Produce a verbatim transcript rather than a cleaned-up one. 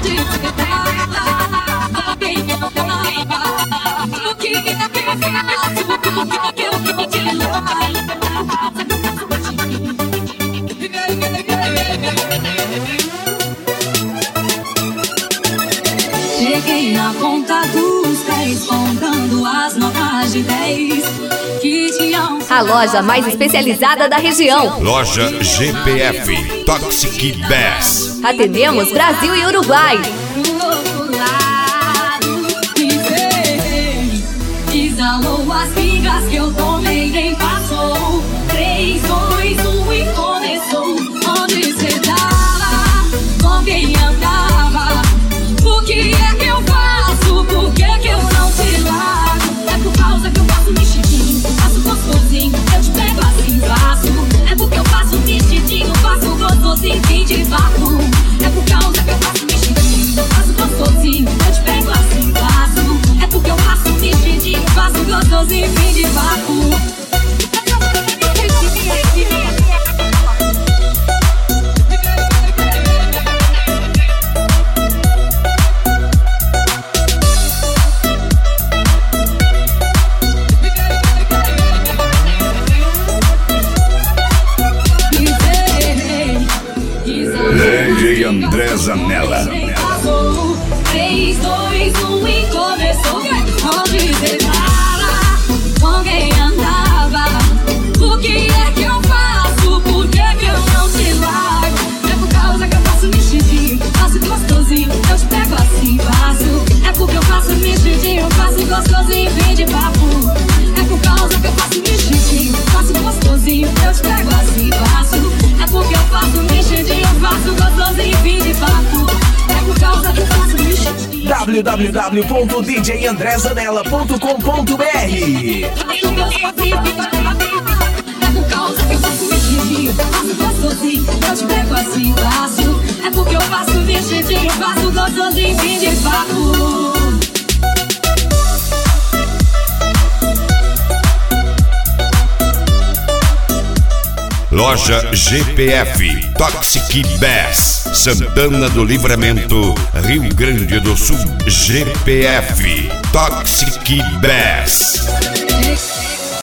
Cheguei na ponta dos pés, contando as notas de dez que tinham. A loja mais especializada da região. Loja G P F Toxic Bass. Atendemos Brasil e Uruguai. Exalou as pingas que eu tomei, nem passou. Três, dois, um e começou. Onde cê tava? Com quem andava? O que é que eu faço? Por que que eu não te largo? É por causa que eu faço mexidinho, faço gostosinho, eu te pego assim, faço. É porque eu faço mexidinho, faço gostosinho, fim de papo. É por causa que eu faço mexidinho, faço gostosinho, eu te pego assim, faço. É porque eu faço mexidinho, faço gostosinho, fim de papo. D J André Zanella. três, dois, um e começou. Onde cê tava? Com quem andava? O que é que eu faço? Por que que eu não te largo? É por causa que eu faço mexidinho, faço gostosinho, eu te pego assim, faço. É porque eu faço mexidinho, faço gostosinho, vem de papo. É por causa que eu faço mexidinho, faço gostosinho, eu te pego assim, faço. É porque eu faço mexidinho, faço gostosinho, vem de papo. É por causa que eu faço mexidinho. w w w ponto d j andré zanella ponto com ponto b r. É por causa que eu faço mexidinho, faço gostosinho, eu te pego assim, faço. É porque eu faço mexidinho, faço gostosinho, fim de papo. Loja G P F Toxic Bass, Santana do Livramento, Rio Grande do Sul. G P F Toxic Bass.